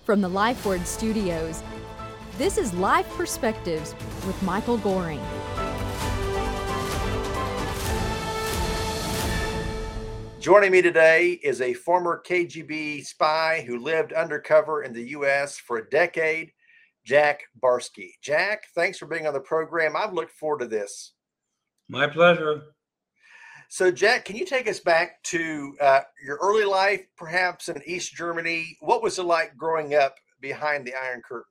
From the LifeWord Studios, this is Life Perspectives with Michael Goring. Joining me today is a former KGB spy who lived undercover in the U.S. for a decade, Jack Barsky. Jack, thanks for being on the program. I've looked forward to this. My pleasure. So, Jack, can you take us back to your early life, perhaps in East Germany? What was it like growing up behind the Iron Curtain?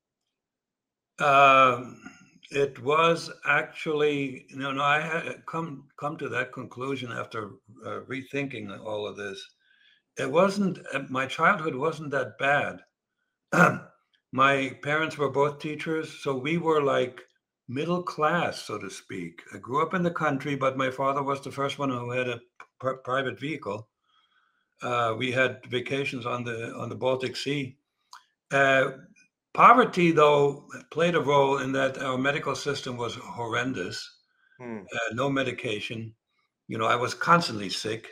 It was actually, I had come to that conclusion after rethinking all of this. It wasn't, my childhood wasn't that bad. My parents were both teachers, so we were like middle class, so to speak. I grew up in the country, but my father was the first one who had a private vehicle. We had vacations on the Baltic Sea. Poverty, though, played a role in that our medical system was horrendous. No medication. I was constantly sick.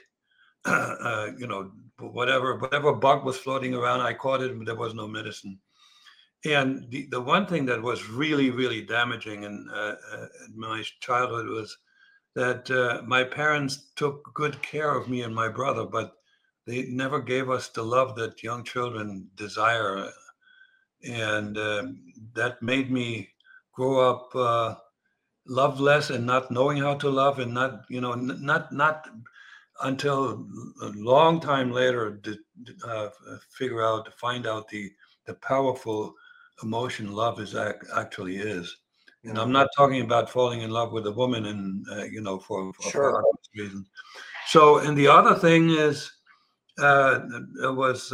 Whatever bug was floating around, I caught it, but there was no medicine. And the one thing that was really, really damaging in my childhood was that my parents took good care of me and my brother, but they never gave us the love that young children desire. And that made me grow up loveless and not knowing how to love, and not until a long time later did find out the powerful emotion love actually is. And I'm not talking about falling in love with a woman and for obvious reasons. So, and the other thing is it was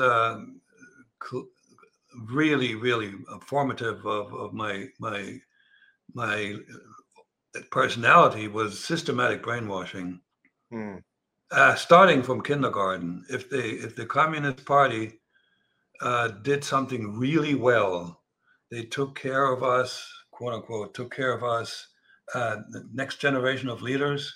really, really formative of my personality was systematic brainwashing. Starting from kindergarten. If the Communist Party did something really well, they took care of us, quote unquote, the next generation of leaders,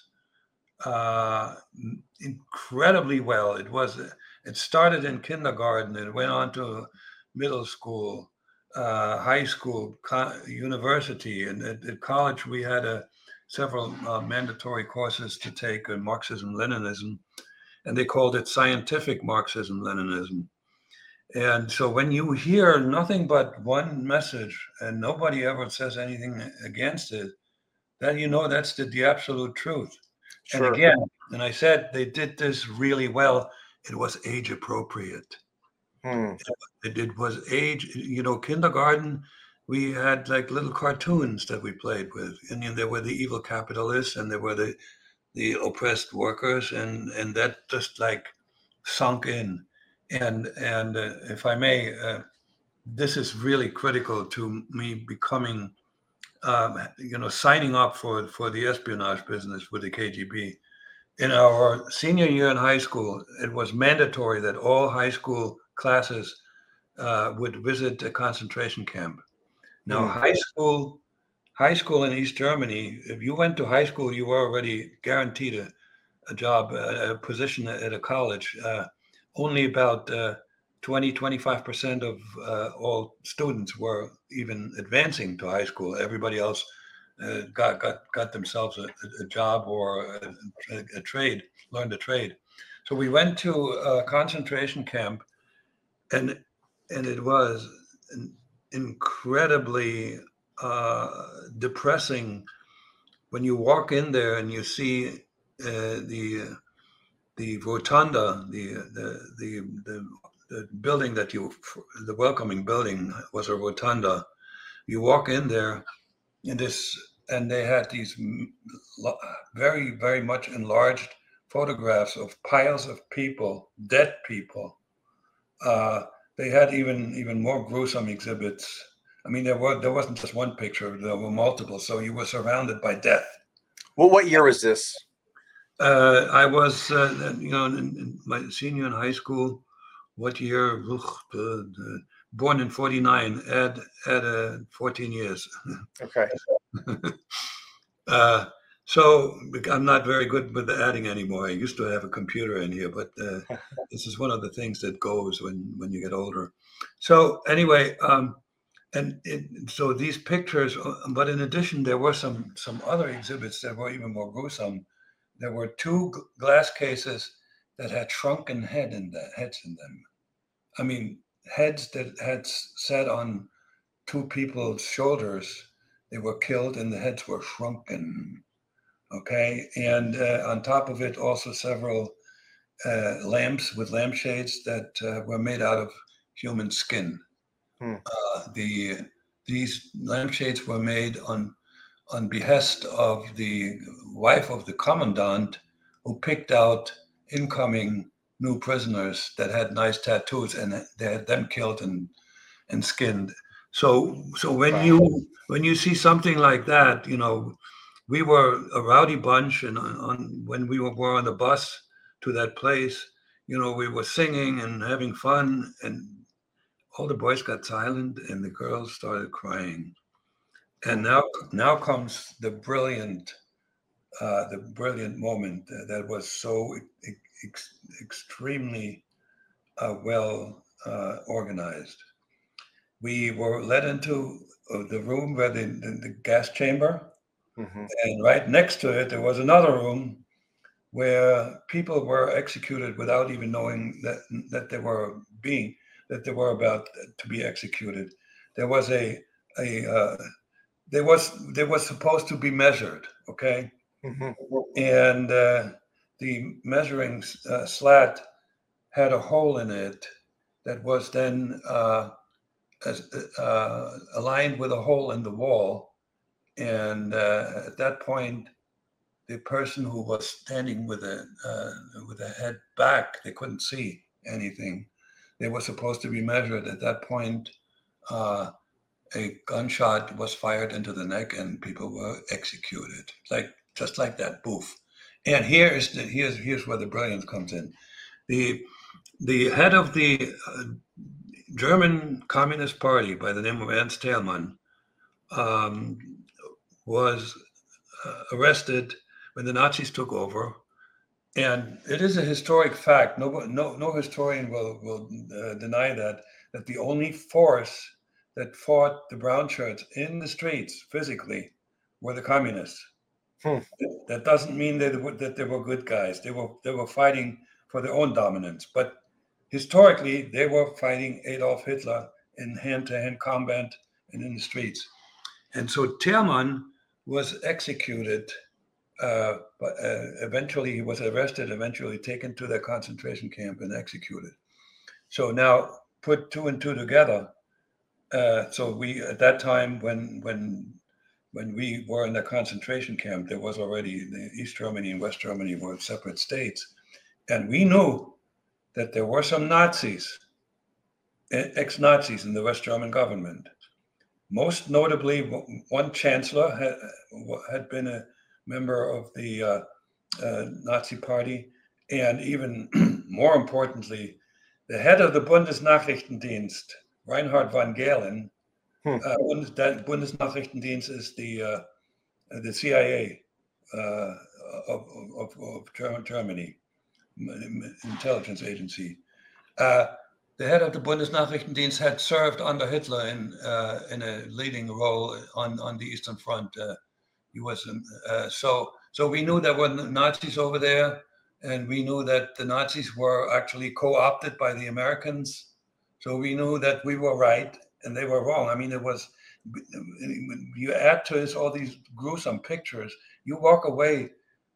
incredibly well. It started in kindergarten. It went on to middle school, high school, university, and at college we had several mandatory courses to take in Marxism-Leninism, and they called it scientific Marxism-Leninism. And so when you hear nothing but one message and nobody ever says anything against it, then that's the absolute truth. Sure. And again, and I said they did this really well. It was age appropriate. It was age, kindergarten, we had like little cartoons that we played with. And there were the evil capitalists and there were the oppressed workers, and that just like sunk in. And if I may, this is really critical to me becoming, signing up for the espionage business with the KGB. In our senior year in high school, it was mandatory that all high school classes would visit a concentration camp. Now, high school in East Germany, if you went to high school, you were already guaranteed a job, a position at a college. Only about 25% of all students were even advancing to high school. Everybody else got themselves a job or a trade, learned a trade. So we went to a concentration camp, and it was incredibly depressing when you walk in there and you see the rotunda, the building the welcoming building was a rotunda. You walk in there, and they had these very, very much enlarged photographs of piles of people, dead people. They had even more gruesome exhibits. I mean, there wasn't just one picture; there were multiple. So you were surrounded by death. Well, what year was this? I was, in my senior in high school. What year? Born in 49. Add 14 years. Okay. So I'm not very good with the adding anymore. I used to have a computer in here, but this is one of the things that goes when you get older. So anyway, so these pictures, but in addition, there were some other exhibits that were even more gruesome. There were two glass cases that had shrunken heads in them. I mean, heads that had sat on two people's shoulders. They were killed, and the heads were shrunken. Okay, and on top of it, also several lamps with lampshades that were made out of human skin. Hmm. These lampshades were made on behest of the wife of the commandant, who picked out incoming new prisoners that had nice tattoos, and they had them killed and skinned. So when you see something like that, we were a rowdy bunch, and when we were on the bus to that place, we were singing and having fun, and all the boys got silent, and the girls started crying. And now comes the brilliant moment that was so extremely well organized. We were led into the room where the gas chamber, and right next to it there was another room where people were executed without even knowing that they were about to be executed. There was they was supposed to be measured, okay, and the measuring slat had a hole in it that was then aligned with a hole in the wall, and at that point, the person who was standing with a head back, they couldn't see anything. They were supposed to be measured. At that point, a gunshot was fired into the neck, and people were executed, just like that. Boof. And here's where the brilliance comes in. The head of the German Communist Party, by the name of Ernst Thälmann, was arrested when the Nazis took over. And it is a historic fact. No historian will deny that the only force that fought the brown shirts in the streets physically were the communists. That doesn't mean that they were good guys. They were fighting for their own dominance. But historically, they were fighting Adolf Hitler in hand-to-hand combat and in the streets. And so Thälmann was executed. But eventually he was arrested, eventually taken to the concentration camp and executed. So now put two and two together. So we, at that time, when we were in the concentration camp, there was already the East Germany and West Germany were separate states. And we knew that there were some Nazis, ex-Nazis in the West German government. Most notably, one chancellor had been a member of the Nazi Party, and even more importantly, the head of the Bundesnachrichtendienst, Reinhard von Gehlen. Bundesnachrichtendienst is the CIA of Germany, intelligence agency. The head of the Bundesnachrichtendienst had served under Hitler in a leading role on the Eastern Front. He was so we knew there were Nazis over there, and we knew that the Nazis were actually co-opted by the Americans. So we knew that we were right and they were wrong. I mean, you add to this all these gruesome pictures, you walk away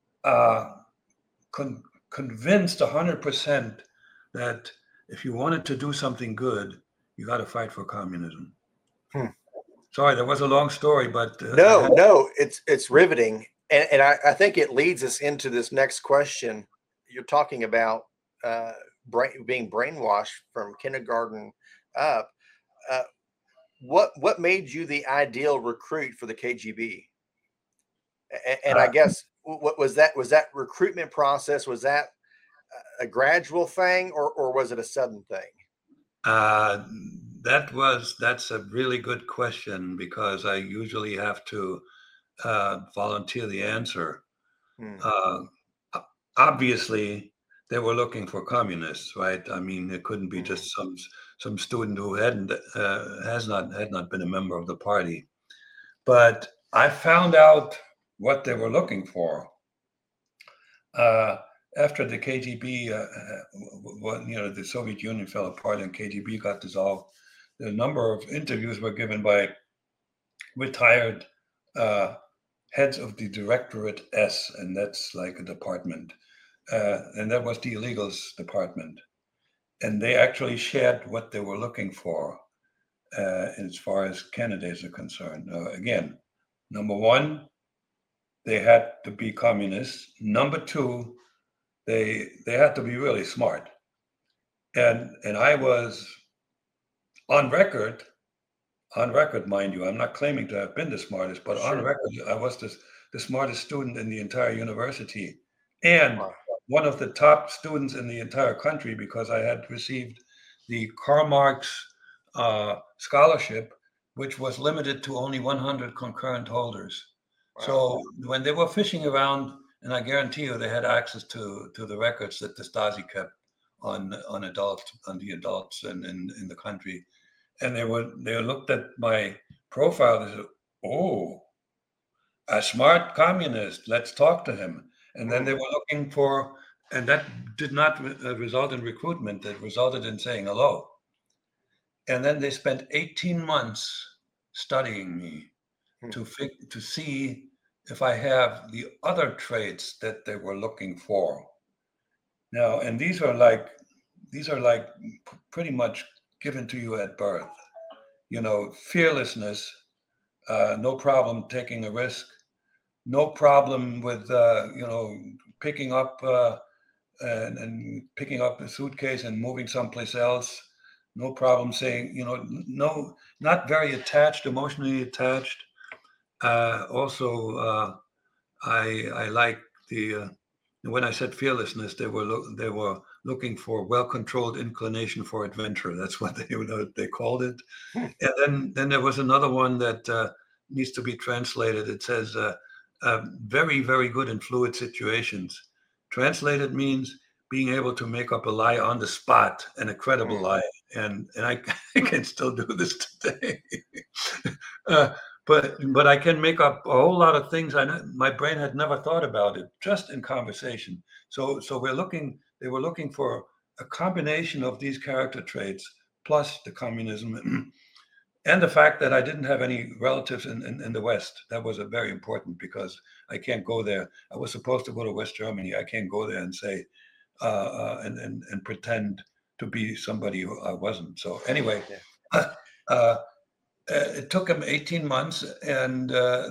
convinced 100% that if you wanted to do something good, you got to fight for communism. Sorry, that was a long story, but no, it's riveting, and I think it leads us into this next question. You're talking about being brainwashed from kindergarten up. What made you the ideal recruit for the KGB? And I guess what was that recruitment process? Was that a gradual thing, or was it a sudden thing? That's a really good question, because I usually have to volunteer the answer. Hmm. Uh, Obviously, they were looking for communists, right? I mean, it couldn't be just some student who had not been a member of the party. But I found out what they were looking for uh, after the KGB, the Soviet Union fell apart and KGB got dissolved. The number of interviews were given by retired uh, heads of the Directorate S, and that's like a department, and that was the illegals department. And they actually shared what they were looking for as far as candidates are concerned. Again, number one, they had to be communists. Number two, they had to be really smart. And I was on record, mind you, I'm not claiming to have been the smartest, but on Sure. record, I was the smartest student in the entire university and Wow. one of the top students in the entire country because I had received the Karl Marx scholarship, which was limited to only 100 concurrent holders. Wow. So when they were fishing around, and I guarantee you they had access to the records that the Stasi kept on the adults in the country, and they looked at my profile. They said, "Oh, a smart communist. Let's talk to him." And then they were looking for, and that did not result in recruitment. That resulted in saying hello. And then they spent 18 months studying me to see if I have the other traits that they were looking for. Now, and these are like pretty much given to you at birth. Fearlessness, no problem taking a risk, no problem with picking up and picking up a suitcase and moving someplace else. No problem saying, no, not very attached, emotionally attached. Also, I like when I said fearlessness, they were looking for well-controlled inclination for adventure. That's what they called it. And then there was another one that needs to be translated. It says very, very good in fluid situations. Translated means being able to make up a lie on the spot and a credible lie. And I can still do this today. But I can make up a whole lot of things my brain had never thought about it just in conversation. So they were looking for a combination of these character traits plus the communism and the fact that I didn't have any relatives in the West. That was very important because I can't go there. I was supposed to go to West Germany. I can't go there and say and pretend to be somebody who I wasn't. So anyway, it took them 18 months, and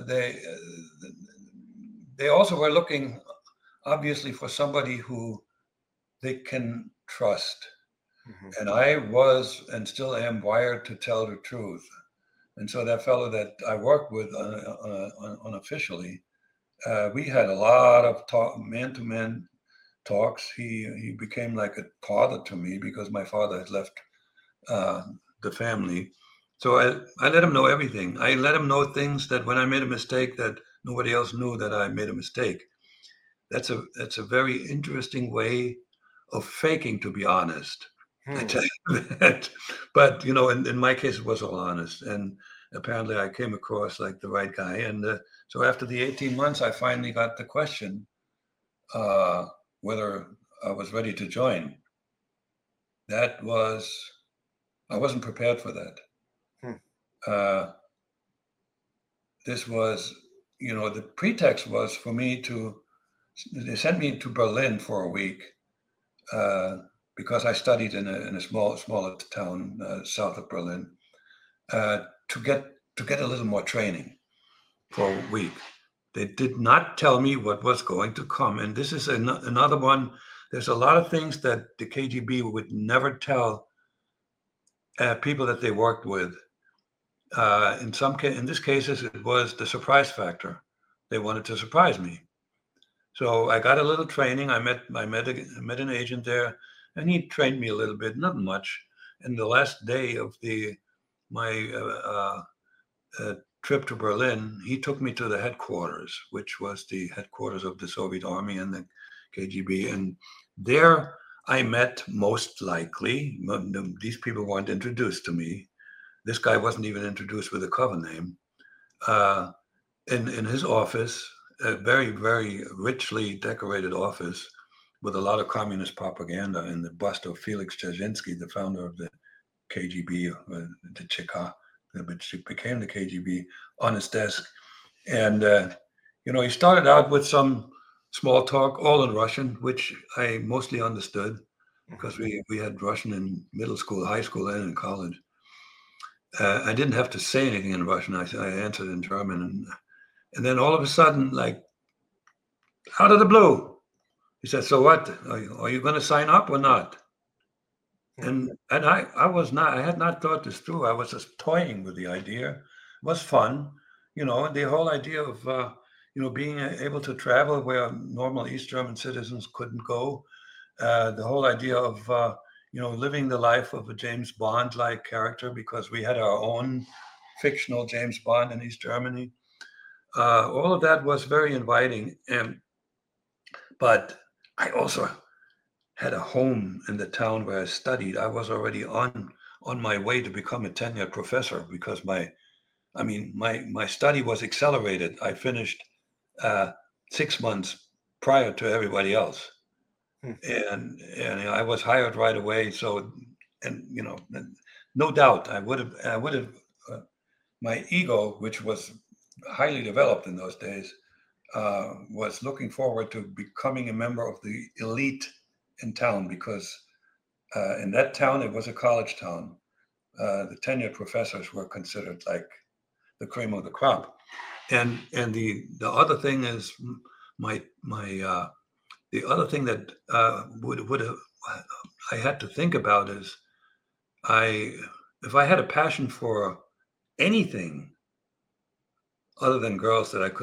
they also were looking, obviously, for somebody who they can trust. And I was and still am wired to tell the truth. And so that fellow that I worked with unofficially, we had a lot of man-to-man talks. He became like a father to me because my father had left the family. So I let him know everything. I let him know things that when I made a mistake that nobody else knew that I made a mistake. That's a very interesting way of faking, to be honest. I tell you that. But in my case, it was all honest, and apparently I came across like the right guy. And so after the 18 months, I finally got the question whether I was ready to join. I wasn't prepared for that. This was, the pretext was for me they sent me to Berlin for a week because I studied in a smaller town south of Berlin to get a little more training for a week. They did not tell me what was going to come. And this is another one. There's a lot of things that the KGB would never tell people that they worked with. In this cases, it was the surprise factor. They wanted to surprise me. So I got a little training. I met an agent there, and he trained me a little bit, not much. And the last day of my trip to Berlin, he took me to the headquarters, which was the headquarters of the Soviet Army and the KGB. And there I met, most likely, these people weren't introduced to me. This guy wasn't even introduced with a cover name. In his office, a very, very richly decorated office with a lot of communist propaganda and the bust of Felix Dzerzhinsky, the founder of the KGB, the Cheka, which became the KGB, on his desk. And, he started out with some small talk, all in Russian, which I mostly understood because we had Russian in middle school, high school, and in college. I didn't have to say anything in Russian. I answered in German. And then all of a sudden, like, out of the blue, he said, "So what? Are you going to sign up or not?" And I was not. I had not thought this through. I was just toying with the idea. It was fun, and the whole idea of being able to travel where normal East German citizens couldn't go. The whole idea of living the life of a James Bond-like character, because we had our own fictional James Bond in East Germany. All of that was very inviting, but I also had a home in the town where I studied. I was already on my way to become a tenured professor because my study was accelerated. I finished 6 months prior to everybody else, and I was hired right away. So, no doubt I would have. My ego, which was highly developed in those days, was looking forward to becoming a member of the elite in town, because in that town, it was a college town. The tenured professors were considered like the cream of the crop. And the other thing is the other thing that would have I had to think about is if I had a passion for anything other than girls that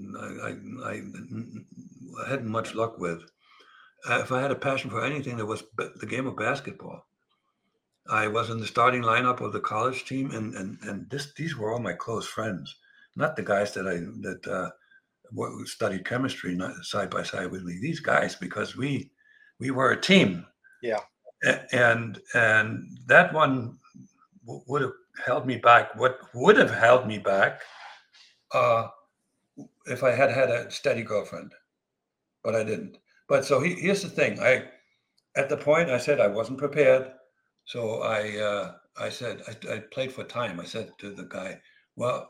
I hadn't much luck with. If I had a passion for anything, that was the game of basketball. I was in the starting lineup of the college team, and these were all my close friends, not the guys that studied chemistry side by side with me. These guys, because we were a team. Yeah. And that one would have held me back. What would have held me back if I had a steady girlfriend, but I didn't. But so here's the thing. At the point I said I wasn't prepared. So I said, I played for time. I said to the guy, well,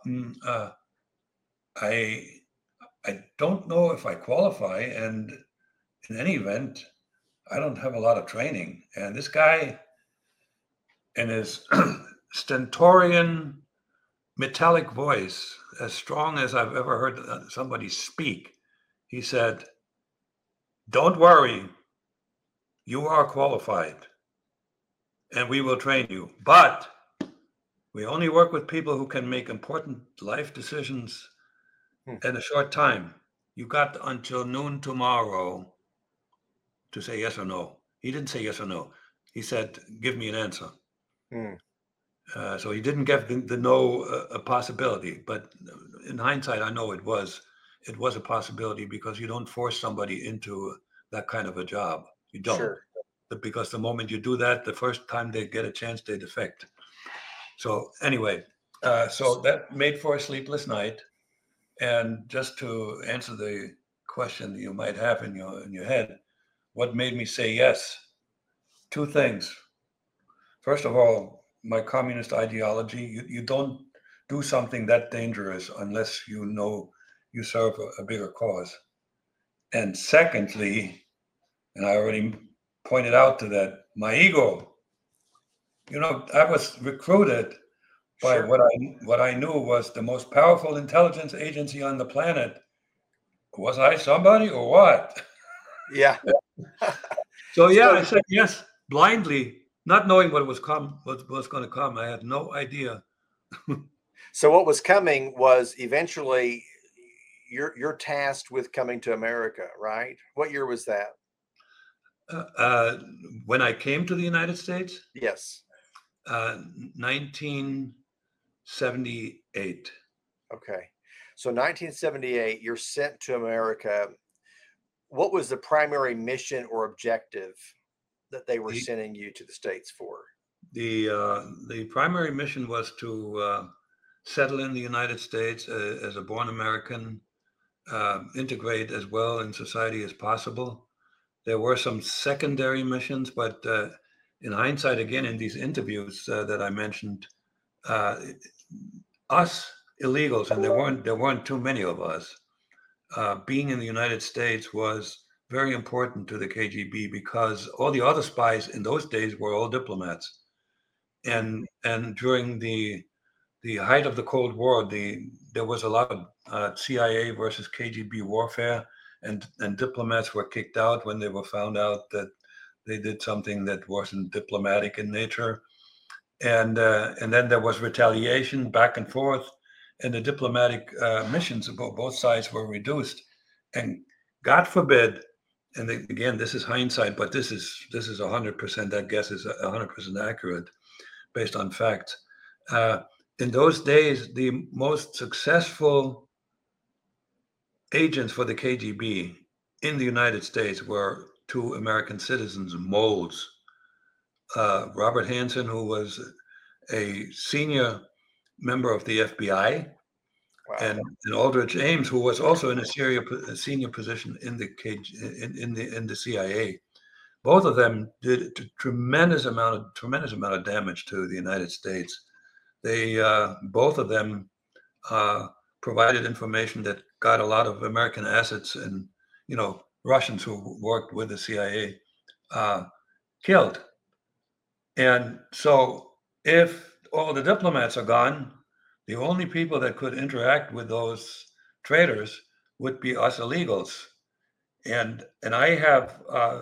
I don't know if I qualify. And in any event, I don't have a lot of training. And this guy, in his stentorian metallic voice, as strong as I've ever heard somebody speak, he said, "Don't worry, you are qualified and we will train you, but we only work with people who can make important life decisions in a short time. You got until noon tomorrow to say yes or no." He didn't say yes or no. He said, "Give me an answer." So he didn't give the no a possibility, but in hindsight, I know it was a possibility, because you don't force somebody into that kind of a job. You don't. Sure. Because the moment you do that, the first time they get a chance, they defect. So anyway, so that made for a sleepless night. And just to answer the question that you might have in your head, what made me say yes? Two things. First of all, my communist ideology. You don't do something that dangerous unless you know you serve a bigger cause. And secondly, and I already pointed out to that, my ego. I was recruited by what I knew was the most powerful intelligence agency on the planet. Was I somebody or what? Yeah. So yeah, I said yes blindly, not knowing what was going to come. I had no idea. So what was coming was eventually you're tasked with coming to America, right? What year was that? When I came to the United States? Yes. 1978. Okay. So 1978, you're sent to America. What was the primary mission or objective that they were The sending you to the States for? the primary mission was to settle in the United States as a born American, integrate as well in society as possible. There were some secondary missions, but in hindsight, again, in these interviews that I mentioned, uh, us illegals, and there weren't too many of us, being in the United States was very important to the KGB because all the other spies in those days were all diplomats, and during the height of the Cold War, there was a lot of CIA versus KGB warfare, and diplomats were kicked out when they were found out that they did something that wasn't diplomatic in nature, and then there was retaliation back and forth, and the diplomatic missions of both sides were reduced, and God forbid. And again, this is hindsight, but this is 100%. That guess is 100% accurate based on facts. Uh, in those days, the most successful agents for the KGB in the United States were two American citizens, moles. Robert Hansen, who was a senior member of the FBI, Wow. and Aldrich Ames, who was also in a senior position in the in the CIA. Both of them did a tremendous amount of damage to the United States. They both of them provided information that got a lot of American assets and Russians who worked with the CIA killed. And so, if all the diplomats are gone, the only people that could interact with those traitors would be us illegals. And I have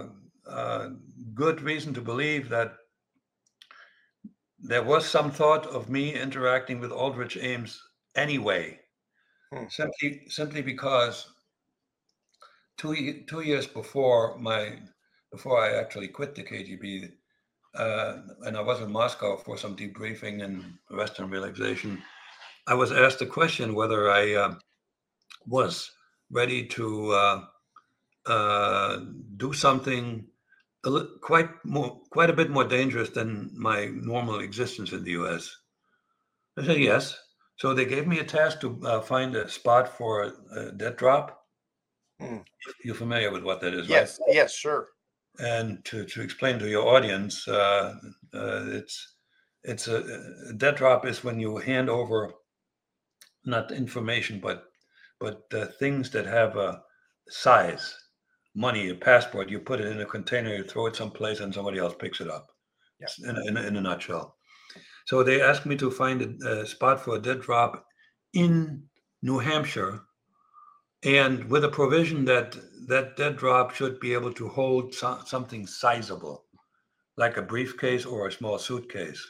good reason to believe that there was some thought of me interacting with Aldrich Ames anyway, simply because 2 years before I actually quit the KGB, and I was in Moscow for some debriefing and rest and relaxation, I was asked a question whether I was ready to do something quite a bit more dangerous than my normal existence in the U.S. I said yes. So they gave me a task to find a spot for a dead drop. You're familiar with what that is, yes, right? Yes, sure. And to explain to your audience, it's a dead drop is when you hand over not information, but things that have a size. Money, a passport, you put it in a container, you throw it someplace, and somebody else picks it up. Yeah. In a nutshell. So they asked me to find a spot for a dead drop in New Hampshire, and with a provision that dead drop should be able to hold something sizable, like a briefcase or a small suitcase.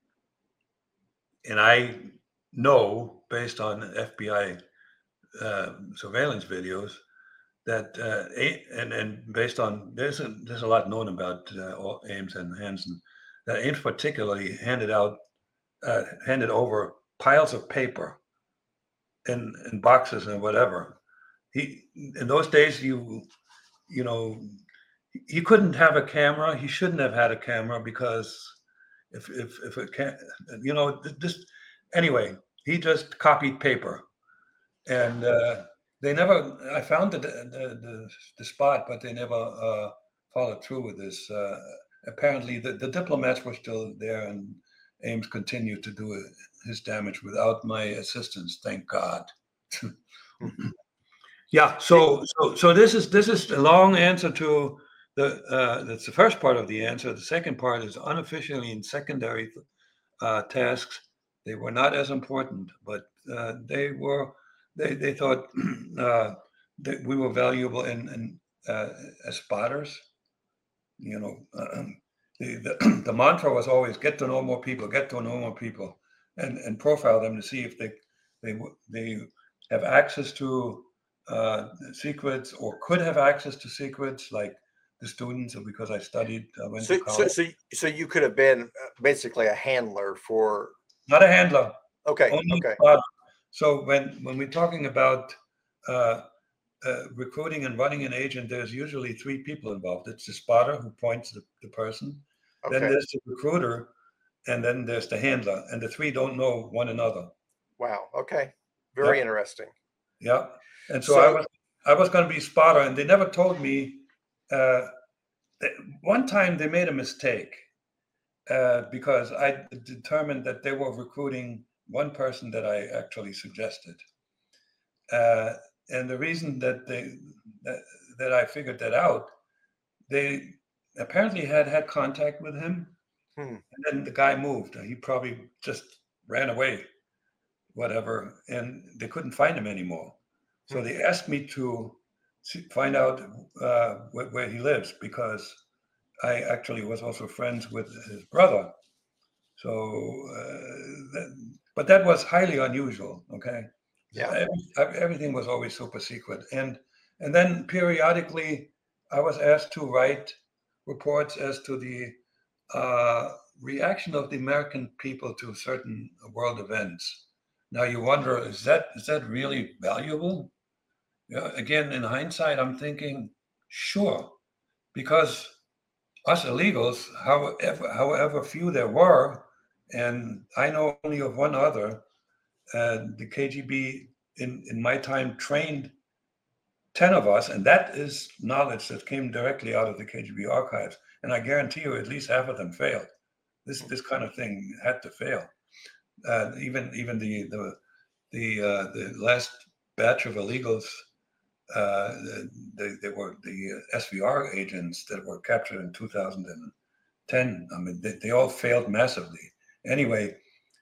And I know, based on FBI surveillance videos, that and based on there's a lot known about Ames and Hansen, that Ames particularly handed over piles of paper and boxes and whatever. He in those days you he couldn't have a camera. He shouldn't have had a camera because if it can't this anyway, he just copied paper. And they never. I found the spot, but they never followed through with this. Apparently, the diplomats were still there, and Ames continued to do his damage without my assistance. Thank God. Yeah. So this is a long answer to that's the first part of the answer. The second part is unofficially in secondary tasks. They were not as important, but they were. They thought that we were valuable as spotters. The mantra was always get to know more people, and profile them to see if they have access to secrets or could have access to secrets, like the students, because I studied. I went to college. So you could have been basically a handler for. Not a handler. Okay. Only okay. So when we're talking about recruiting and running an agent, there's usually three people involved. It's the spotter who points the person. Okay. Then there's the recruiter, and then there's the handler. And the three don't know one another. Wow. Okay. Very interesting. Yeah. And so I was going to be spotter, and they never told me. One time they made a mistake because I determined that they were recruiting one person that I actually suggested. And the reason that I figured that out, they apparently had contact with him, and then the guy moved. He probably just ran away, whatever, and they couldn't find him anymore. So they asked me to find out where he lives, because I actually was also friends with his brother. So, but that was highly unusual. Okay. Yeah. Everything was always super secret. And then periodically I was asked to write reports as to the reaction of the American people to certain world events. Now you wonder, is that really valuable? Yeah, again, in hindsight, I'm thinking, sure, because us illegals, however few there were, and I know only of one other, the KGB in my time trained 10 of us, and that is knowledge that came directly out of the KGB archives. And I guarantee you, at least half of them failed. This kind of thing had to fail. Even the last batch of illegals, they were the SVR agents that were captured in 2010. I mean, they all failed massively. Anyway,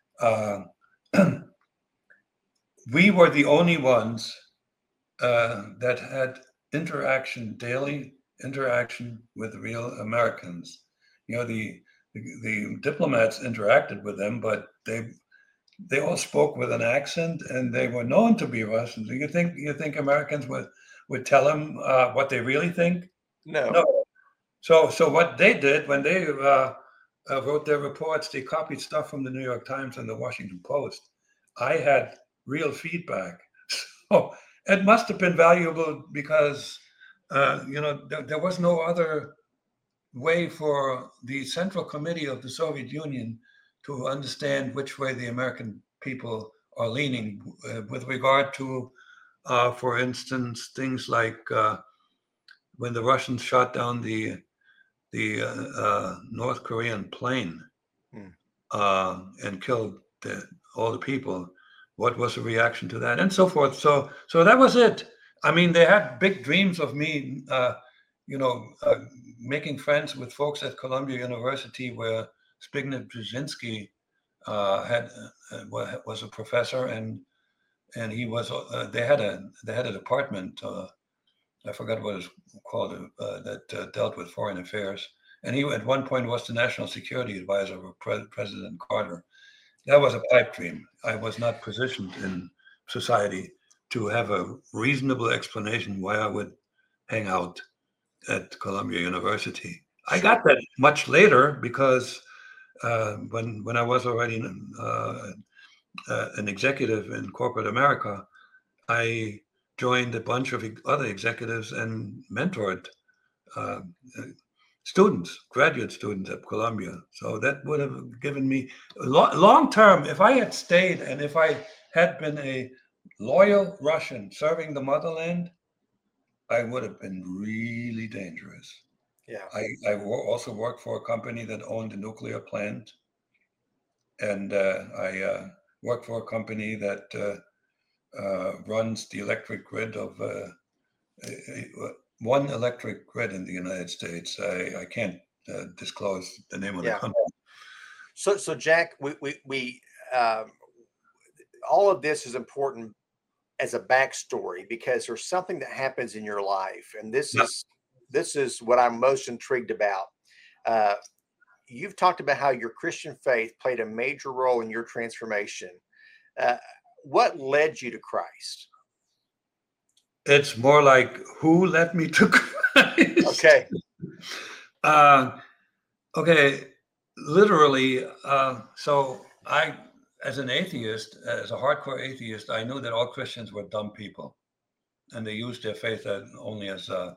we were the only ones that had daily interaction with real Americans. You know, the diplomats interacted with them, but they all spoke with an accent, and they were known to be Russian. Do you think Americans would tell them what they really think? No. So what they did when they wrote their reports, they copied stuff from the New York Times and the Washington Post. I had real feedback. So it must have been valuable because, there was no other way for the Central Committee of the Soviet Union to understand which way the American people are leaning with regard to, for instance, things like when the Russians shot down the North Korean plane and killed all the people. What was the reaction to that, and so forth? So that was it. I mean, they had big dreams of me, making friends with folks at Columbia University, where Zbigniew Brzezinski was a professor, and he was. They had a department. I forgot what it's called that dealt with foreign affairs, and he at one point was the national security advisor of President Carter. That was a pipe dream. I was not positioned in society to have a reasonable explanation why I would hang out at Columbia University. I got that much later because when I was already an executive in corporate America, I joined a bunch of other executives and mentored graduate students at Columbia. So that would have given me long term. If I had stayed and if I had been a loyal Russian serving the motherland, I would have been really dangerous. Yeah. I also worked for a company that owned a nuclear plant, and I worked for a company that runs the electric grid of one electric grid in the United States. I can't disclose the name of the company. So Jack, we all of this is important as a backstory because there's something that happens in your life, and this is what I'm most intrigued about. You've talked about how your Christian faith played a major role in your transformation. What led you to Christ? It's more like who led me to Christ. Okay. Okay. Literally. So I as an atheist, as a hardcore atheist, I knew that all Christians were dumb people, and they used their faith only as a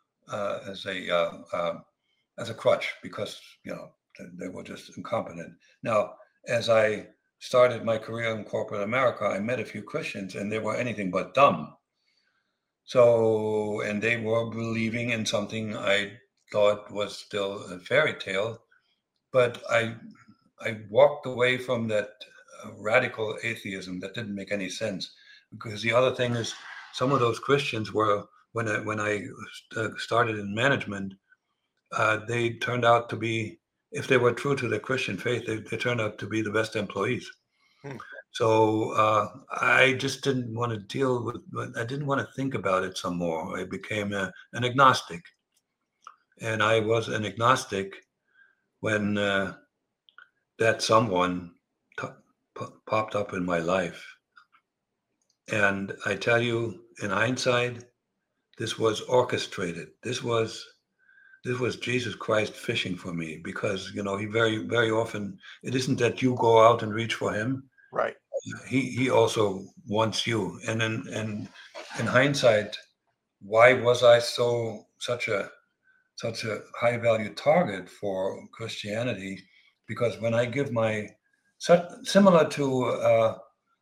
crutch because they were just incompetent. Now, as I started my career in corporate America, I met a few Christians, and they were anything but dumb. So, and they were believing in something I thought was still a fairy tale, but I walked away from that radical atheism that didn't make any sense. Because the other thing is, some of those Christians were, when I started in management, they turned out to be, if they were true to their Christian faith, they turned out to be the best employees. So I just didn't want to deal with, I didn't want to think about it some more. I became an agnostic. And I was an agnostic when that someone popped up in my life. And I tell you, in hindsight, this was orchestrated. This was Jesus Christ fishing for me, because he very, very often, it isn't that you go out and reach for him. Right. He also wants you. And in hindsight, why was I such a high value target for Christianity? Because when I give similar to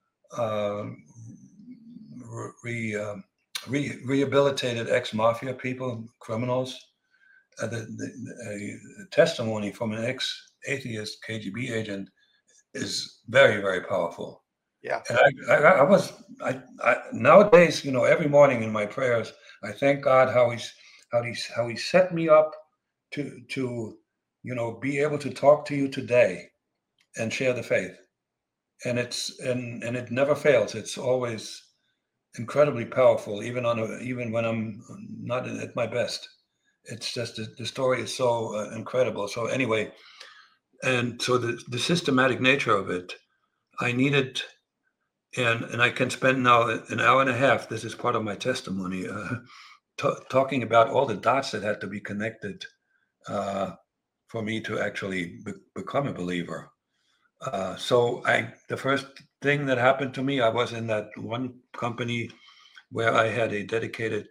rehabilitated ex-mafia people, criminals, the testimony from an ex-atheist KGB agent is very, very powerful. Yeah. And I nowadays, every morning in my prayers, I thank God how he set me up to be able to talk to you today and share the faith. And it never fails. It's always incredibly powerful, even when I'm not at my best. It's just the story is so incredible. So anyway, and so the systematic nature of it, I needed, and I can spend now an hour and a half. This is part of my testimony, talking about all the dots that had to be connected for me to actually become a believer. So the first thing that happened to me, I was in that one company where I had a dedicated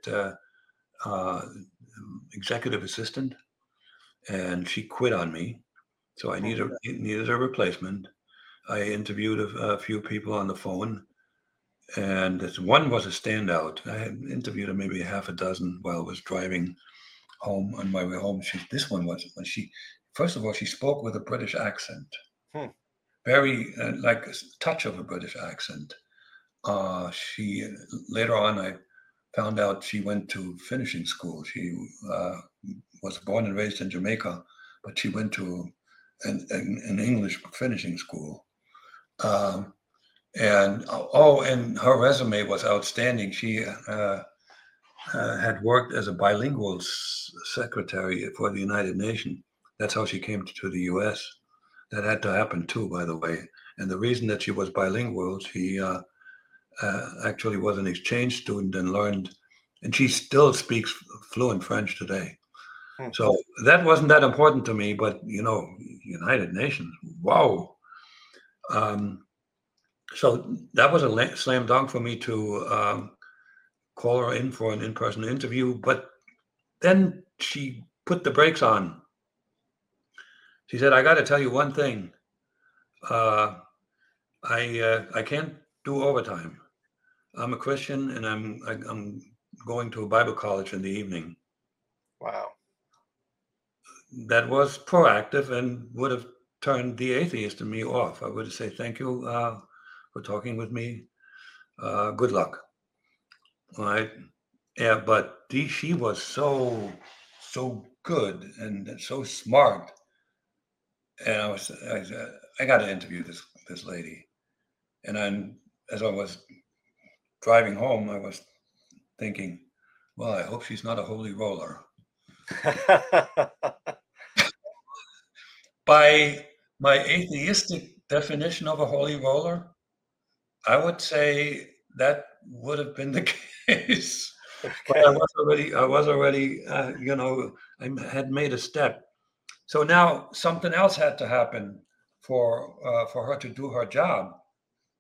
executive assistant, and she quit on me. So I needed a replacement. I interviewed a few people on the phone, and this one was a standout. I had interviewed maybe half a dozen while I was driving home on my way home. First of all, she spoke with a British accent. Very like a touch of a British accent. She later on, I found out she went to finishing school. She was born and raised in Jamaica, but she went to an English finishing school. And her resume was outstanding. She had worked as a bilingual secretary for the United Nations. That's how she came to the U.S. That had to happen too, by the way. And the reason that she was bilingual, she actually was an exchange student and learned, and she still speaks fluent French today. So that wasn't that important to me, but United Nations, wow. So that was a slam dunk for me to call her in for an in-person interview. But then she put the brakes on. She said, "I got to tell you one thing. I can't do overtime. I'm a Christian, and I'm going to a Bible college in the evening." Wow. That was proactive and would have turned the atheist in me off. I would have said, "Thank you for talking with me. Good luck." All right. Yeah, but she was so good and so smart. And I got to interview this lady. And as I was driving home, I was thinking, well, I hope she's not a holy roller. By my atheistic definition of a holy roller, I would say that would have been the case. Okay. But I was already, I had made a step. So now something else had to happen for her to do her job.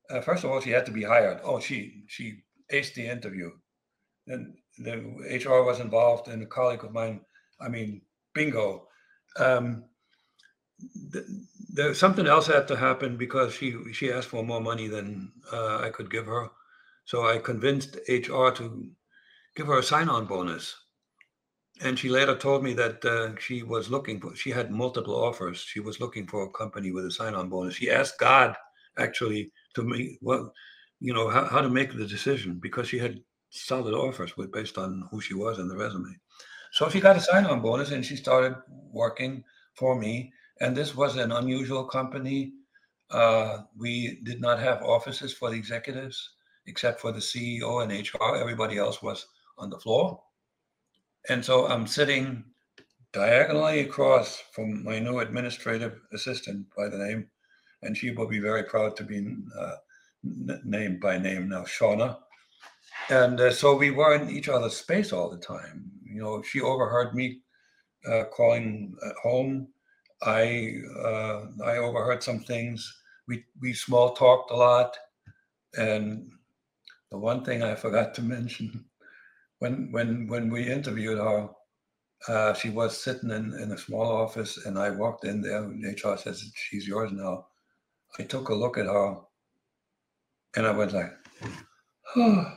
first of all, she had to be hired. Oh, she aced the interview. Then the HR was involved, and a colleague of mine, bingo. Um, There's something else had to happen because she asked for more money than I could give her. So I convinced HR to give her a sign-on bonus. And she later told me that she had multiple offers. She was looking for a company with a sign-on bonus. She asked God actually to make how to make the decision because she had solid offers based on who she was and the resume. So she got a sign-on bonus and she started working for me. And this was an unusual company. We did not have offices for the executives except for the CEO and HR. Everybody else was on the floor. And so I'm sitting diagonally across from my new administrative assistant by the name, and she will be very proud to be named by name now, Shauna. And so we were in each other's space all the time. She overheard me calling at home. I overheard some things. We small talked a lot, and the one thing I forgot to mention when we interviewed her, she was sitting in a small office, and I walked in there. And HR says, "She's yours now." I took a look at her, and I went like, "Oh."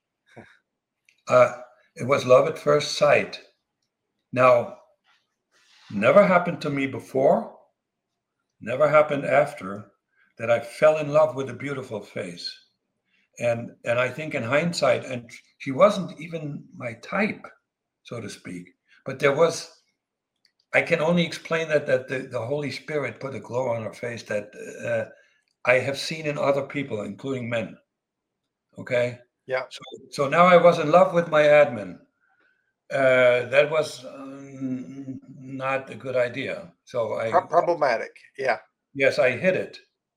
It was love at first sight. Now, never happened to me before, never happened after, that I fell in love with a beautiful face. And I think in hindsight, and she wasn't even my type, so to speak, but I can only explain that the Holy Spirit put a glow on her face that I have seen in other people, including men. Okay? Yeah. So now I was in love with my admin. That was not a good idea. So problematic. Yeah. Yes, I hid it.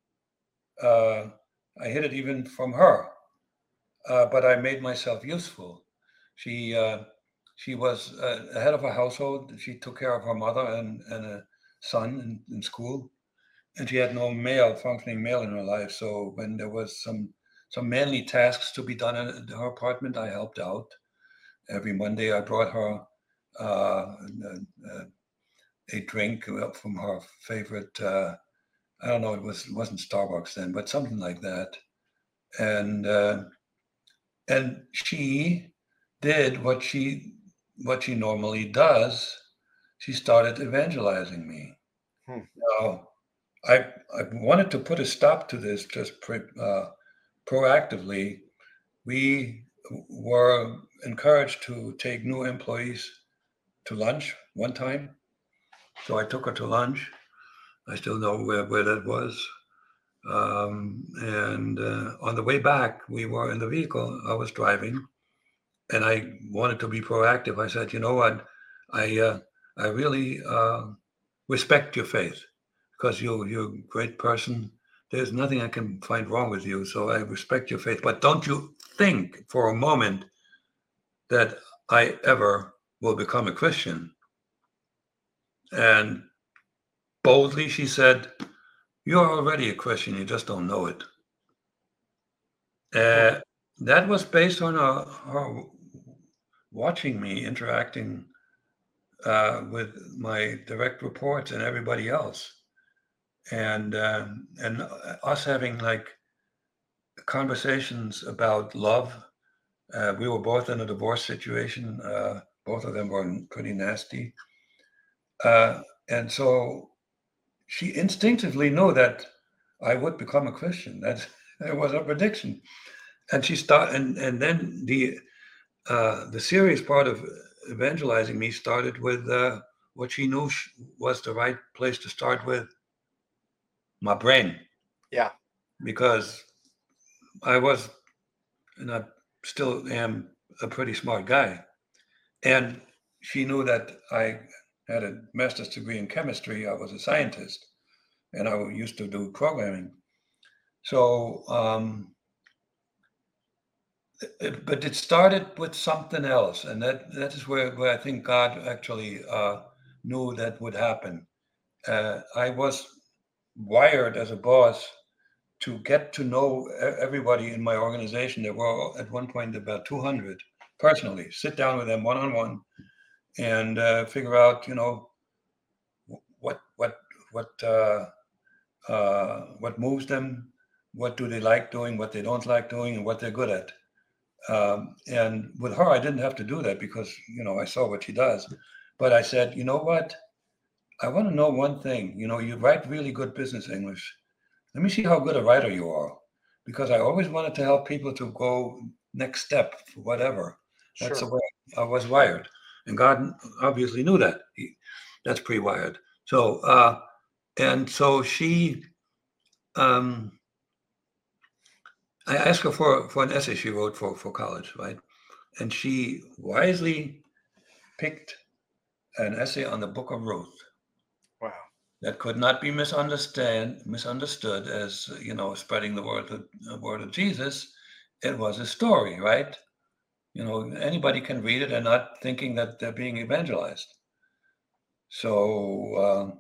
I hid it even from her, but I made myself useful. She was the head of a household. She took care of her mother and a son in school, and she had no functioning male in her life. So when there was some manly tasks to be done in her apartment, I helped out. Every Monday, I brought her a drink from her favorite. I don't know. It wasn't Starbucks then, but something like that. And she did what she normally does. She started evangelizing me. Now, I wanted to put a stop to this just proactively. We were encouraged to take new employees to lunch one time. So I took her to lunch. I still know where that was. And on the way back, we were in the vehicle. I was driving, and I wanted to be proactive. I said, "You know what? I really respect your faith because you're a great person. There's nothing I can find wrong with you. So I respect your faith. But don't you think for a moment that I ever will become a Christian?" And boldly she said, "You're already a Christian. You just don't know it." That was based on her watching me interacting with my direct reports and everybody else, and us having like conversations about love. We were both in a divorce situation. Both of them were pretty nasty, and so she instinctively knew that I would become a Christian. That was a prediction, and she started, and then the serious part of evangelizing me started with what she knew was the right place to start with: my brain. Yeah. Because I was, and I still am, a pretty smart guy. And she knew that I had a master's degree in chemistry. I was a scientist, and I used to do programming. So, but it started with something else, and that is where I think God actually knew that would happen. I was wired as a boss to get to know everybody in my organization. There were at one point about 200 personally, sit down with them one-on-one and figure out, what moves them, what do they like doing, what they don't like doing, and what they're good at. And with her, I didn't have to do that because, I saw what she does. But I said, you know what? I want to know one thing. You write really good business English. Let me see how good a writer you are. Because I always wanted to help people to go next step, whatever. That's the way I was wired. And God obviously knew that. That's pre-wired. So, and so she, I asked her for an essay she wrote for college, right? And she wisely picked an essay on the Book of Ruth. Wow. That could not be misunderstood as, spreading the word of Jesus. It was a story, right? Anybody can read it and not thinking that they're being evangelized. So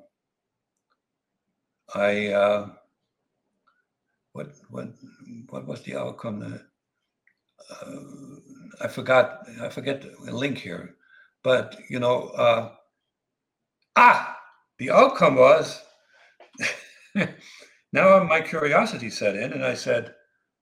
what was the outcome? I forget the link here, but the outcome was now my curiosity set in, and I said,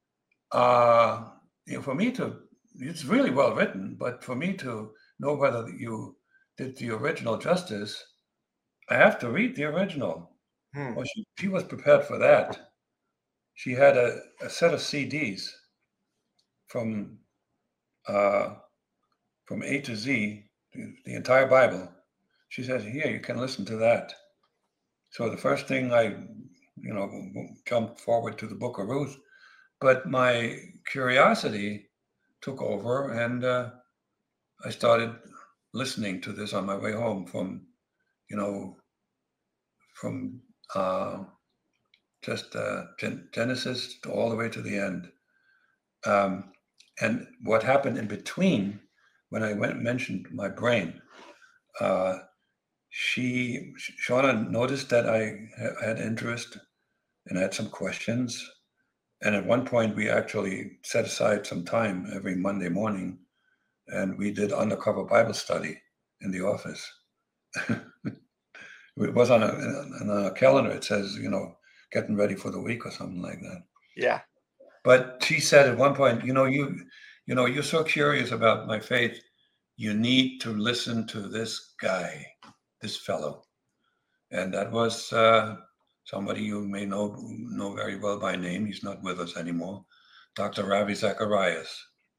for me to, it's really well written, but for me to know whether you did the original justice, I have to read the original. Well, she was prepared for that. She had a set of CDs from A to Z, the entire Bible. She says, here, you can listen to that. So the first thing I, jumped forward to the Book of Ruth, but my curiosity took over, and I started listening to this on my way home from just Genesis to all the way to the end. And what happened in between, when I mentioned my brain, Shauna noticed that I had interest and had some questions. And at one point, we actually set aside some time every Monday morning, and we did undercover Bible study in the office. It was on a calendar. It says, getting ready for the week or something like that. Yeah. But she said at one point, you're so curious about my faith. You need to listen to this guy, this fellow. And that was somebody you may know very well by name. He's not with us anymore. Dr. Ravi Zacharias.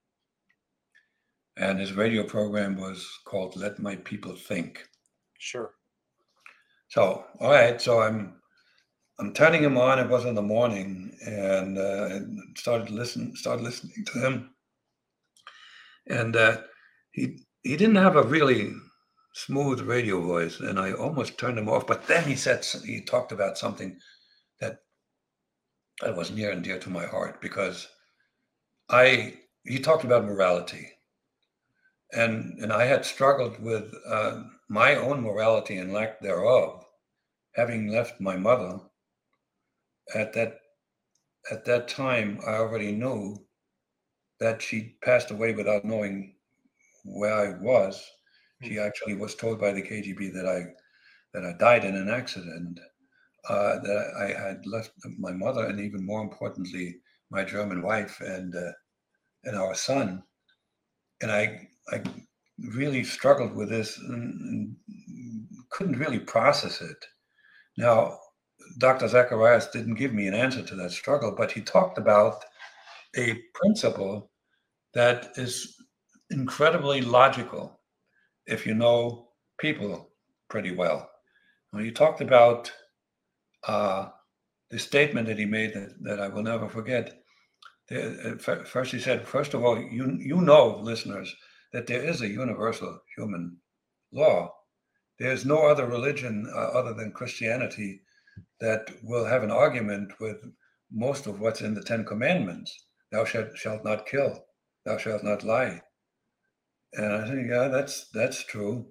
And his radio program was called Let My People Think. Sure. So, all right. So I'm turning him on. It was in the morning, and started listening to him. And he didn't have a really smooth radio voice, and I almost turned him off. But then he talked about something that was near and dear to my heart, because he talked about morality, and I had struggled with my own morality and lack thereof, having left my mother. At that time, I already knew that she passed away without knowing where I was. She actually was told by the KGB that I died in an accident, that I had left my mother, and even more importantly, my German wife and our son. And I really struggled with this and couldn't really process it. Now, Dr. Zacharias didn't give me an answer to that struggle, but he talked about a principle that is incredibly logical if you know people pretty well. When he talked about the statement that he made that I will never forget. First he said, first of all, you know, listeners, that there is a universal human law. There's no other religion other than Christianity that will have an argument with most of what's in the Ten Commandments. Thou shalt not kill. Thou shalt not lie. And I think, yeah, that's true.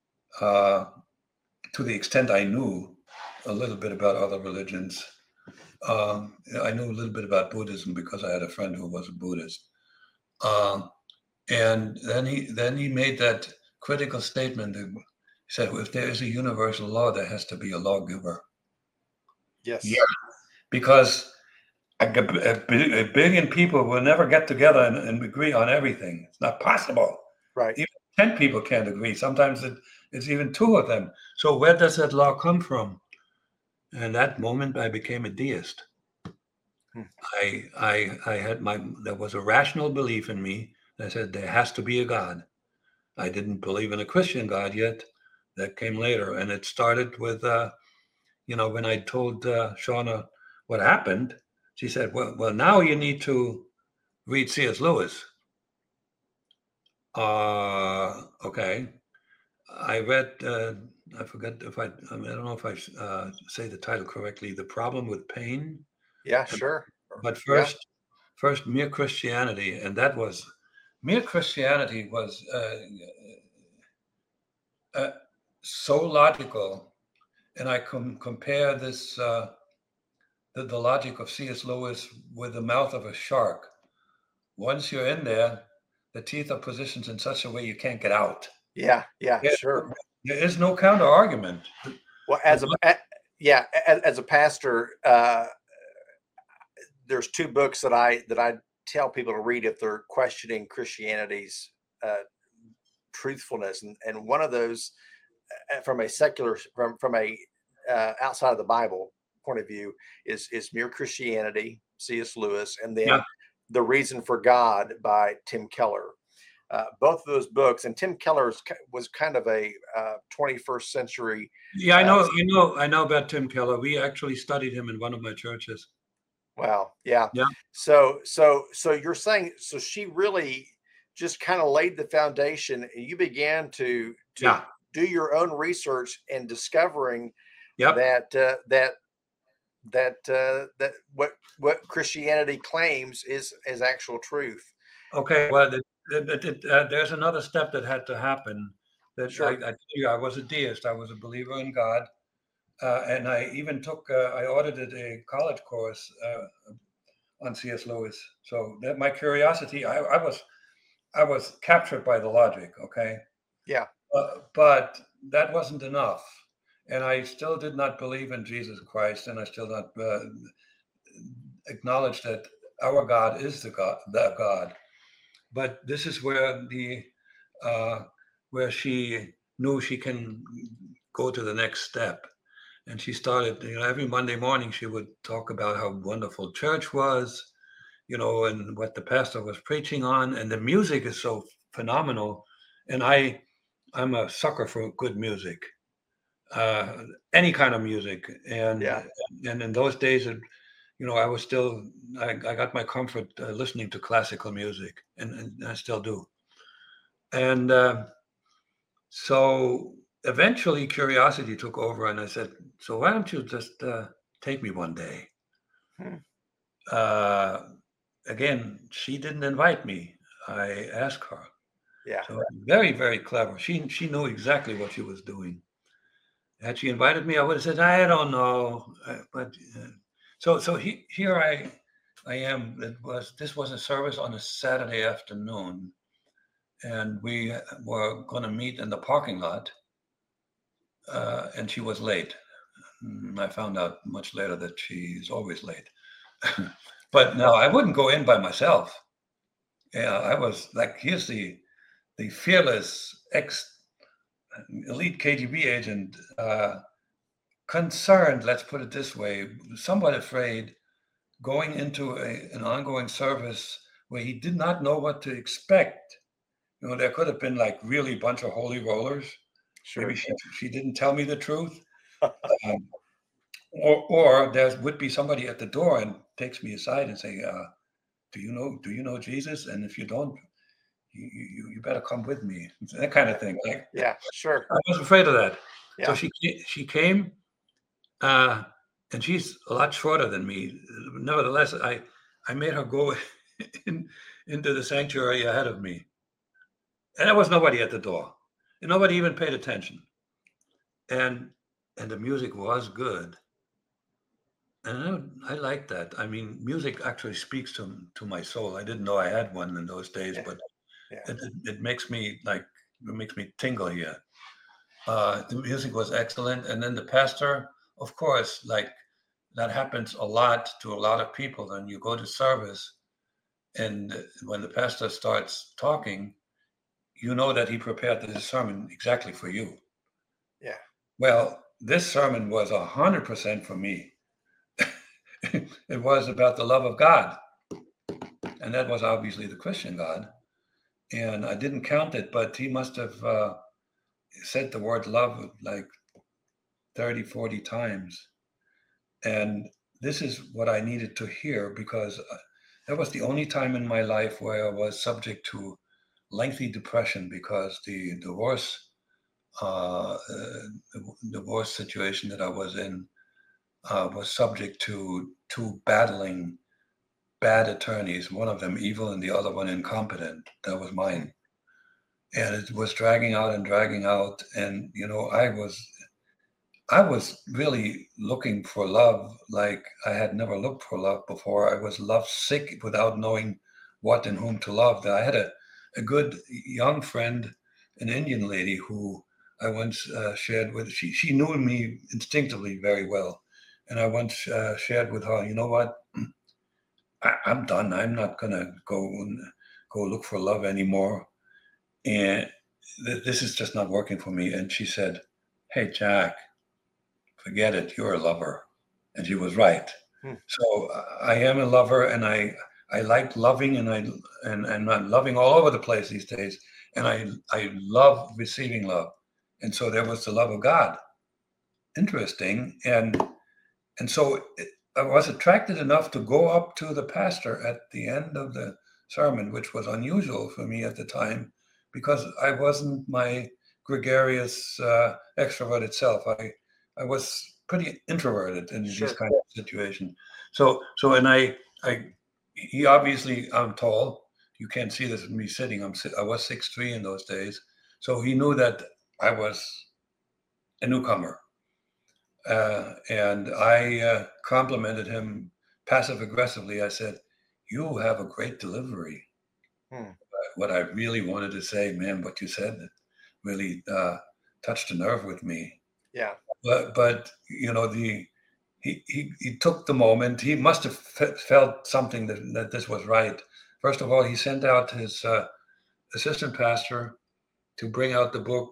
To the extent I knew a little bit about other religions. I knew a little bit about Buddhism because I had a friend who was a Buddhist. And then he made that critical statement. He said, if there is a universal law, there has to be a lawgiver. Yes. Yeah. Because a billion people will never get together and agree on everything. It's not possible. Right. Even 10 people can't agree. Sometimes it's even 2 of them. So where does that law come from? And that moment I became a deist. I had there was a rational belief in me that said there has to be a God. I didn't believe in a Christian God yet. That came later. And it started with, when I told Shauna what happened, she said, well, now you need to read C.S. Lewis. Okay. I read, I forget if I don't know if I say the title correctly, The Problem with Pain. Yeah, sure. But first Mere Christianity. And that was, Mere Christianity was so logical. And I compare this, the logic of C.S. Lewis with the mouth of a shark. Once you're in there, the teeth are positioned in such a way you can't get out. Yeah, sure. There is no counter argument. Well, as a pastor, there's 2 books that I tell people to read if they're questioning Christianity's truthfulness, and one of those, from a secular, from a outside of the Bible point of view, is Mere Christianity, C.S. Lewis, and then The Reason for God by Tim Keller. Both of those books, and Tim Keller was kind of a 21st century. Yeah, I know about Tim Keller. We actually studied him in one of my churches. Wow. Yeah. Yeah. So you're saying, so she really just kind of laid the foundation, and you began to do your own research and discovering that what Christianity claims is actual truth. Okay. Well, there's another step that had to happen. That Sure. I tell you, I was a deist. I was a believer in God, and I even I audited a college course on C.S. Lewis. So that my curiosity, I was captured by the logic. Okay. Yeah. But that wasn't enough, and I still did not believe in Jesus Christ, and I still not acknowledge that our God is the God. But this is where where she knew she can go to the next step. And she started, every Monday morning she would talk about how wonderful church was, and what the pastor was preaching on. And the music is so phenomenal. And I'm a sucker for good music, any kind of music. And in those days, I got my comfort listening to classical music, and I still do. And so eventually curiosity took over, and I said, so why don't you just take me one day? Again, she didn't invite me. I asked her. Yeah. So very, very clever. She knew exactly what she was doing. Had she invited me, I would have said, I don't know. But so here I am. This was a service on a Saturday afternoon, and we were going to meet in the parking lot, and she was late. I found out much later that she's always late. But no, I wouldn't go in by myself. Yeah, I was like, here's the fearless elite KGB agent, concerned, let's put it this way, somewhat afraid, going into an ongoing service where he did not know what to expect. There could have been like really a bunch of holy rollers. Sure. Maybe she didn't tell me the truth. Or there would be somebody at the door and takes me aside and say, do you know Jesus? And if you don't, you better come with me. That kind of thing. Like, yeah, sure. I was afraid of that. Yeah. So she came, and she's a lot shorter than me. Nevertheless, I made her go into the sanctuary ahead of me. And there was nobody at the door. And nobody even paid attention. And the music was good. And I like that. I mean, music actually speaks to my soul. I didn't know I had one in those days, Yeah. but Yeah. it makes me it makes me tingle here. The music was excellent, and then the pastor, of course, like that happens a lot to a lot of people. Then you go to service, and when the pastor starts talking, you know that he prepared this sermon exactly for you. Yeah. Well, this sermon was 100% for me. It was about the love of God, and that was obviously the Christian God. And I didn't count it, but he must have said the word love like 30, 40 times. And this is what I needed to hear, because that was the only time in my life where I was subject to lengthy depression, because the divorce situation that I was in was subject to two battling bad attorneys, one of them evil and the other one incompetent. That was mine. And it was dragging out and dragging out. And, I was really looking for love like I had never looked for love before. I was love sick without knowing what and whom to love. I had a good young friend, an Indian lady who I once shared with. She knew me instinctively very well. And I once shared with her, you know what? I'm done. I'm not going to go look for love anymore. And this is just not working for me. And she said, hey, Jack, forget it. You're a lover. And she was right. So I am a lover, and I like loving, and I'm loving all over the place these days. And I love receiving love. And so there was the love of God. Interesting. And so I was attracted enough to go up to the pastor at the end of the sermon, which was unusual for me at the time, because I wasn't my gregarious extroverted self. I was pretty introverted in these kind of situations. He obviously, I'm tall. You can't see this with me sitting. I was 6'3" in those days. So he knew that I was a newcomer. And I complimented him passive aggressively. I said, you have a great delivery. What I really wanted to say, man, what you said really touched a nerve with me. Yeah. But he took the moment. He must have felt something that this was right. First of all, he sent out his assistant pastor to bring out the book,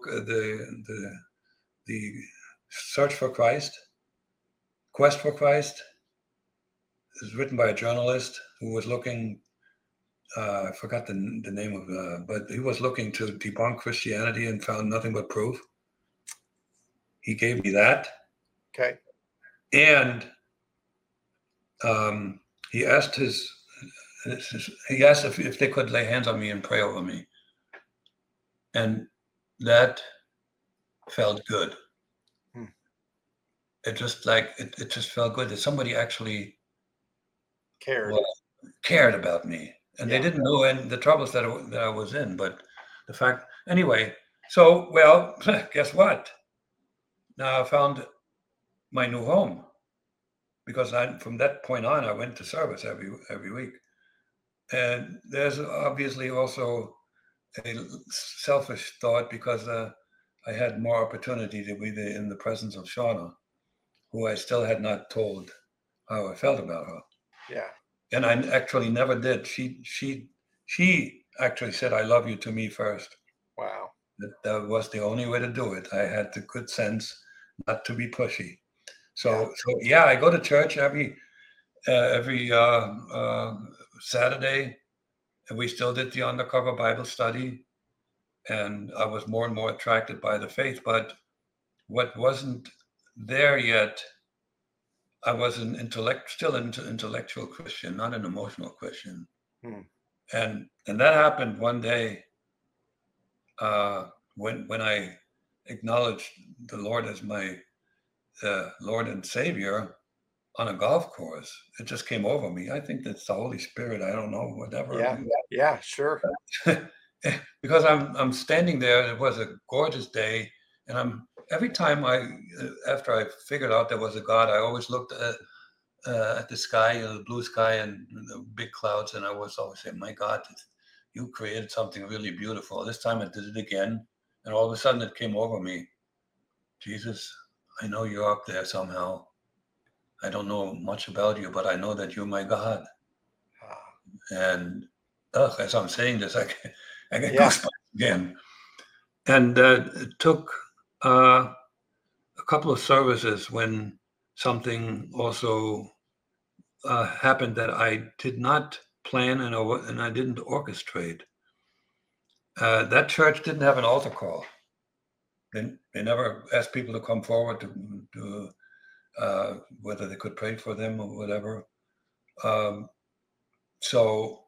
the Search for Christ, Quest for Christ. It was written by a journalist who was looking, I forgot the name of, but he was looking to debunk Christianity and found nothing but proof. He gave me that. Okay. And he asked if they could lay hands on me and pray over me. And that felt good. It just it just felt good that somebody actually cared about me. And they didn't know the troubles that I was in, but the fact, anyway. So, well, guess what? Now I found my new home, because from that point on, I went to service every week. And there's obviously also a selfish thought, because I had more opportunity to be in the presence of Shauna, who I still had not told how I felt about her. Yeah. And I actually never did. She actually said, I love you to me first. Wow. That was the only way to do it. I had the good sense not to be pushy. So I go to church every Saturday, and we still did the undercover Bible study. And I was more and more attracted by the faith. But what wasn't there yet, I was still an intellectual Christian, not an emotional Christian. And that happened one day when I acknowledged the Lord as my Lord and Savior on a golf course. It just came over me. I think that's the Holy Spirit. I don't know, whatever. Yeah, sure. Because I'm standing there. It was a gorgeous day, and every time after I figured out there was a God, I always looked at the sky, the blue sky and the big clouds, and I was always saying, "My God, you created something really beautiful." This time I did it again, and all of a sudden it came over me. Jesus, I know you're up there somehow. I don't know much about you, but I know that you're my God. And as I'm saying this, I get goosebumps again. And it took a couple of services when something also happened that I did not plan and I didn't orchestrate. That church didn't have an altar call. They never asked people to come forward to whether they could pray for them or whatever. So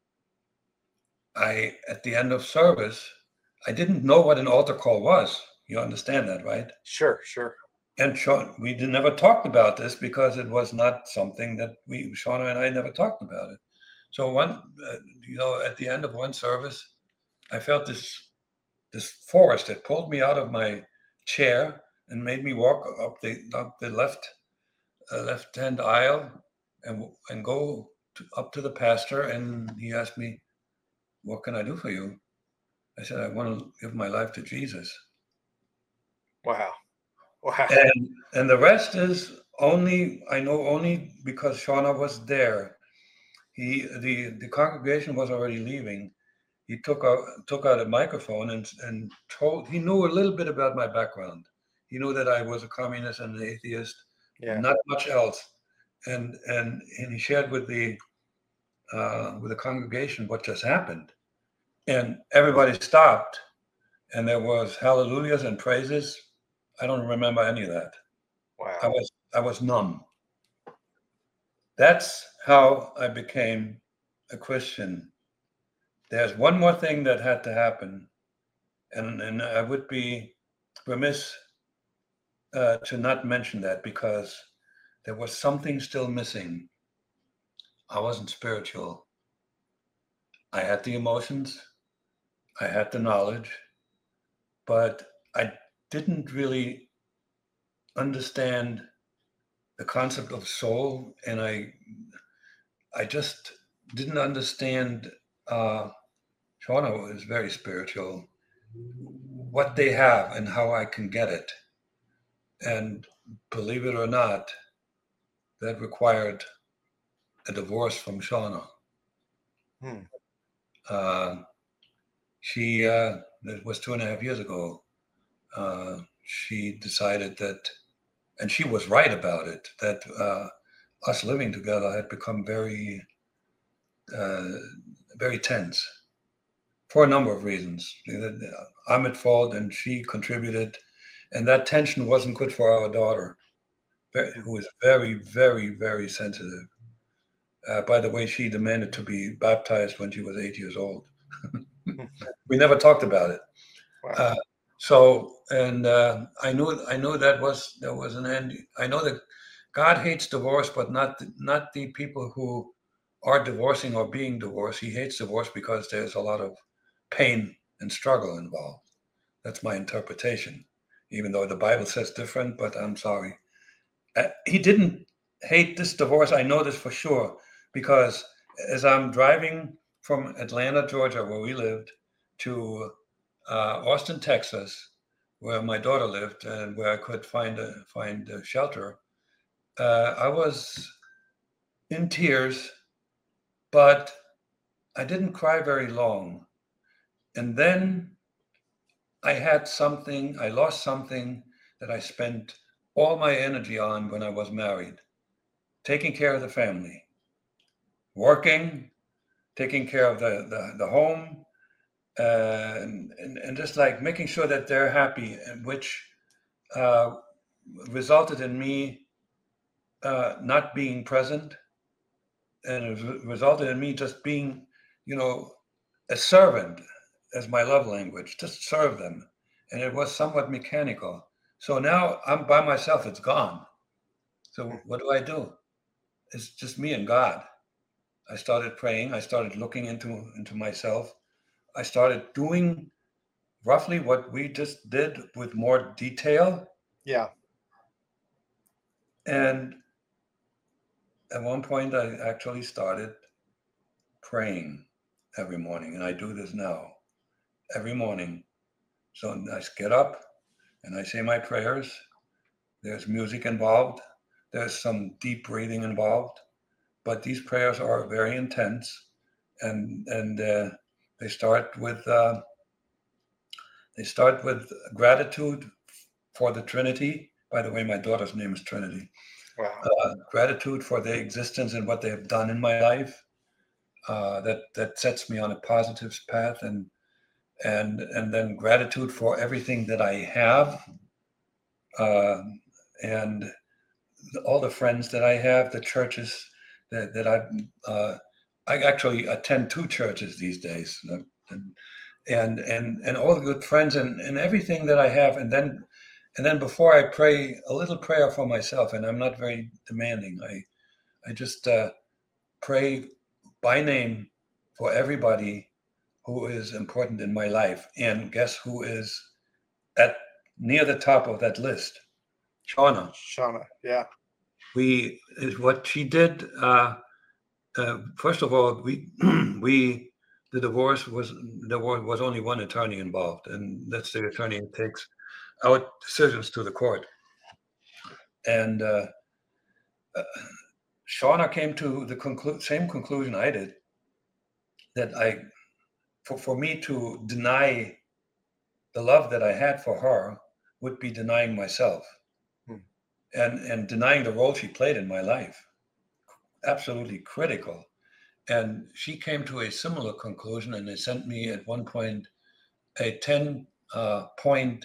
at the end of service, I didn't know what an altar call was. You understand that, right? Sure. And Sean, we never talked about this because it was not something that Shauna and I never talked about it. So at the end of one service, I felt this force that pulled me out of my chair and made me walk up the left-hand aisle and go up to the pastor. And he asked me, "What can I do for you?" I said, "I want to give my life to Jesus." Wow. And the rest is I know only because Shauna was there. The congregation was already leaving. He took out a microphone and told. He knew a little bit about my background. He knew that I was a communist and an atheist, not much else. And he shared with the congregation what just happened, and everybody stopped, and there was hallelujahs and praises. I don't remember any of that. Wow. I was numb. That's how I became a Christian. There's one more thing that had to happen, and I would be remiss to not mention that because there was something still missing. I wasn't spiritual. I had the emotions, I had the knowledge, but I didn't really understand the concept of soul, and I just didn't understand. Shauna is very spiritual. What they have and how I can get it, and believe it or not, that required a divorce from Shauna. She it was 2.5 years ago. She decided that, and she was right about it, that us living together had become very, very tense for a number of reasons. I'm at fault, and she contributed, and that tension wasn't good for our daughter, who is very, very, very sensitive. By the way, she demanded to be baptized when she was 8 years old. We never talked about it. Wow. I knew there was an end. I know that God hates divorce, but not the people who are divorcing or being divorced. He hates divorce because there's a lot of pain and struggle involved. That's my interpretation, even though the Bible says different, but I'm sorry. He didn't hate this divorce. I know this for sure, because as I'm driving from Atlanta, Georgia, where we lived, to Austin, Texas, where my daughter lived and where I could find a shelter, I was in tears, but I didn't cry very long. And then I lost something that I spent all my energy on when I was married, taking care of the family, working, taking care of the home, and just like making sure that they're happy, and which resulted in me not being present, and it resulted in me just being, a servant as my love language, just serve them. And it was somewhat mechanical. So now I'm by myself, it's gone. So what do? It's just me and God. I started praying. I started looking into myself. I started doing roughly what we just did with more detail. Yeah. And at one point, I actually started praying every morning, and I do this now every morning. So I get up and I say my prayers. There's music involved. There's some deep breathing involved, but these prayers are very intense, and they start with gratitude for the Trinity. By the way, my daughter's name is Trinity. Wow. Gratitude for their existence and what they have done in my life. That sets me on a positive path, and then gratitude for everything that I have, and all the friends that I have, the churches that I actually attend 2 churches these days, and all the good friends and everything that I have, and then before I pray a little prayer for myself, and I'm not very demanding. I just pray by name for everybody who is important in my life, and guess who is near the top of that list? Shauna. Shauna, yeah. What she did. First of all, the divorce was only one attorney involved, and that's the attorney who takes our decisions to the court. And Shauna came to the same conclusion I did, that for me to deny the love that I had for her would be denying myself, and denying the role she played in my life. Absolutely critical. And she came to a similar conclusion, and they sent me at one point a 10-point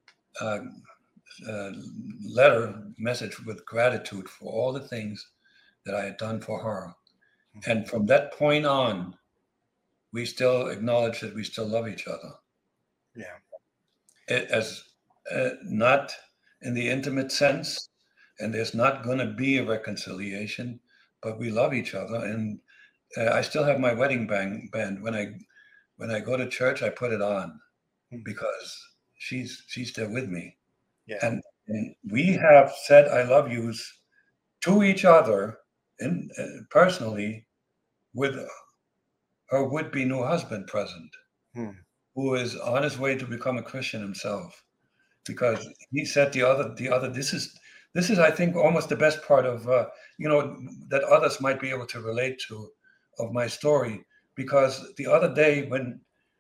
message with gratitude for all the things that I had done for her. And from that point on, we still acknowledge that we still love each other. Yeah. As not in the intimate sense, and there's not going to be a reconciliation, but we love each other. And I still have my wedding band. When I go to church, I put it on because she's there with me. Yeah. And we have said I love yous to each other, and personally, with her would-be new husband present, who is on his way to become a Christian himself, because he said the other this is I think almost the best part of that others might be able to relate to of my story, because the other day when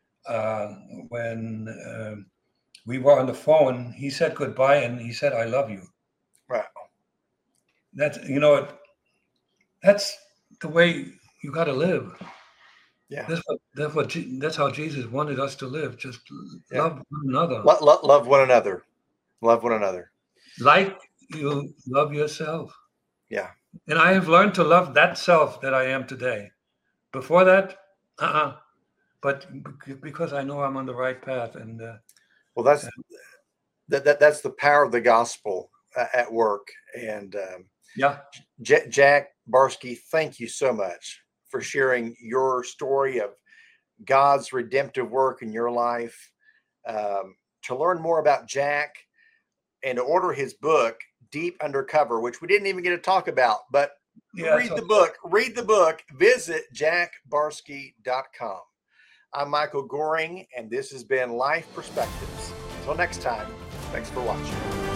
we were on the phone, he said goodbye and he said, "I love you." Wow. That's the way you got to live. Yeah. That's how Jesus wanted us to live. Just love one another. Love one another. Love one another. Like you love yourself. Yeah. And I have learned to love that self that I am today. Before that, but because I know I'm on the right path, and well, that's the power of the gospel at work. And Jack Barsky, thank you so much for sharing your story of God's redemptive work in your life. To learn more about Jack and to order his book, Deep Undercover, which we didn't even get to talk about, but read the book, visit jackbarsky.com. I'm Michael Goring, and this has been Life Perspectives. Until next time, thanks for watching.